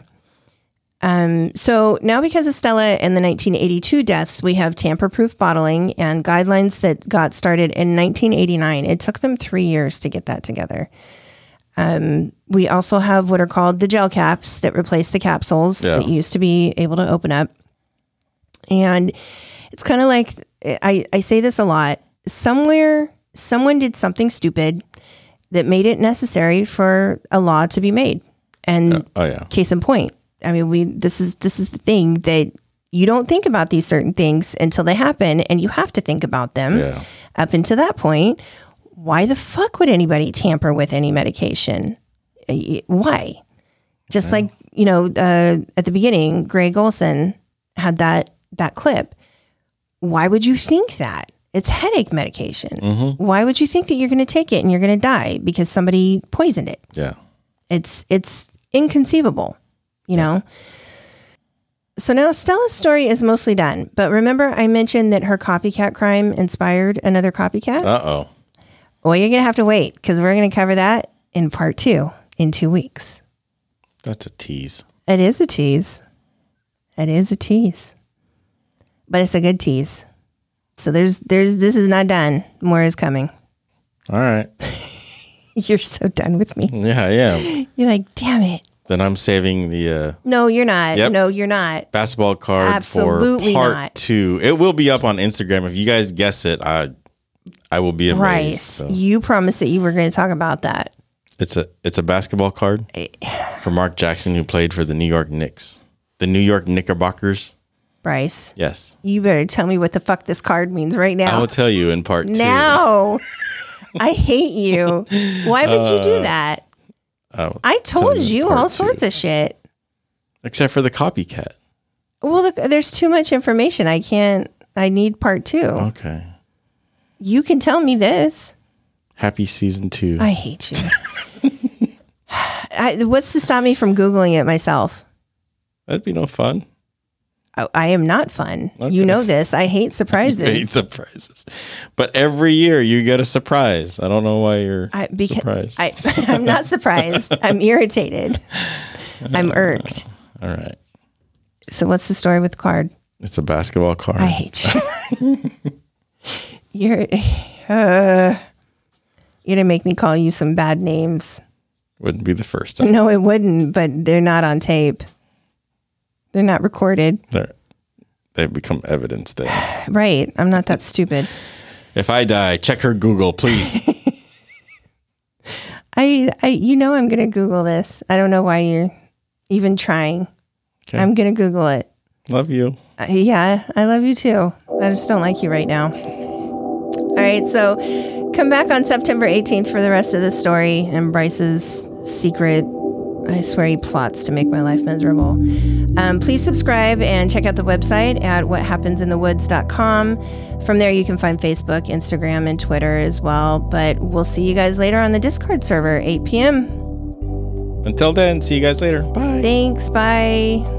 So now, because of Stella and the 1982 deaths, we have tamper-proof bottling and guidelines that got started in 1989. It took them 3 years to get that together. We also have what are called the gel caps that replace the capsules that used to be able to open up. And it's kind of like, I say this a lot, somewhere someone did something stupid that made it necessary for a law to be made. And case in point, I mean, this is the thing that you don't think about these certain things until they happen, and you have to think about them. Yeah. Up until that point, why the fuck would anybody tamper with any medication? Why? Just like, at the beginning, Greg Olsen had that clip. Why would you think that? It's headache medication. Mm-hmm. Why would you think that you're going to take it and you're going to die because somebody poisoned it? Yeah. It's inconceivable, know? So now Stella's story is mostly done. But remember I mentioned that her copycat crime inspired another copycat? Uh-oh. Well, you're going to have to wait because we're going to cover that in part 2 in 2 weeks. That's a tease. It is a tease. It is a tease. But it's a good tease. So this is not done. More is coming. All right. You're so done with me. Yeah, I am. You're like, damn it. Then I'm saving the... No, you're not. Yep. No, you're not. Basketball card Absolutely for part not. 2. It will be up on Instagram. If you guys guess it, I will be amazed. Bryce, So. you promised that you were going to talk about that. It's a basketball card for Mark Jackson, who played for the New York Knicks. The New York Knickerbockers. Bryce. Yes. You better tell me what the fuck this card means right now. I will tell you in part 2. Now. I hate you. Why would you do that? I told you all sorts of shit. Except for the copycat. Well, look, there's too much information. I need part 2. Okay. You can tell me this. Happy season 2. I hate you. What's to stop me from Googling it myself? That'd be no fun. I am not fun. Okay. You know this. I hate surprises. You hate surprises. But every year you get a surprise. I don't know why you're surprised. I'm not surprised. I'm irritated. I'm irked. All right. So what's the story with the card? It's a basketball card. I hate you. You're going to make me call you some bad names. Wouldn't be the first time. No, it wouldn't, but they're not on tape. They're not recorded. They've become evidence then. Right. I'm not that stupid. If I die, check her Google, please. I'm going to Google this. I don't know why you're even trying. Okay. I'm going to Google it. Love you. Yeah, I love you too. I just don't like you right now. All right. So come back on September 18th for the rest of the story and Bryce's secret. I swear he plots to make my life miserable. Please subscribe and check out the website at whathappensinthe.woods.com. From there, you can find Facebook, Instagram, and Twitter as well. But we'll see you guys later on the Discord server, 8 p.m. Until then, see you guys later. Bye. Thanks. Bye.